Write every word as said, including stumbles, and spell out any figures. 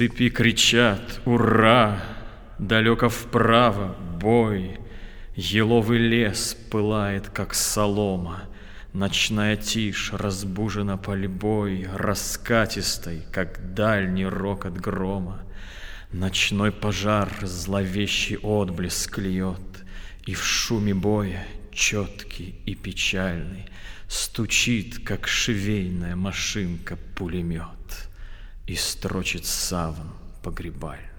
Цепи кричат «Ура!», далеко вправо бой, еловый лес пылает, как солома, ночная тишь разбужена пальбой, раскатистой, как дальний рокот грома. Ночной пожар зловещий отблеск льет, и в шуме боя, четкий и печальный, стучит, как швейная машинка, пулемет, и строчит саван погребальный.